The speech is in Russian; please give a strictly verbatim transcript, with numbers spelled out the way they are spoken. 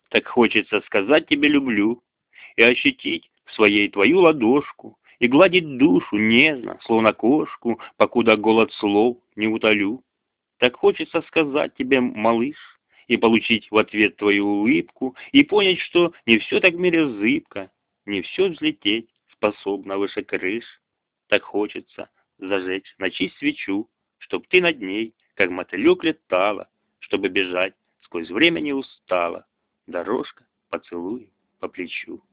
Так хочется сказать тебе «люблю» и ощутить в своей твою ладошку, и гладить душу нежно, словно кошку, покуда голод слов не утолю. Так хочется сказать тебе «малыш» и получить в ответ твою улыбку, и понять, что не все так в мире зыбко, не все взлететь способно выше крыш. Так хочется зажечь ночи свечу, чтоб ты над ней, как мотылек, летала, чтобы бежать сквозь время не устала. Дорожка поцелуй по плечу.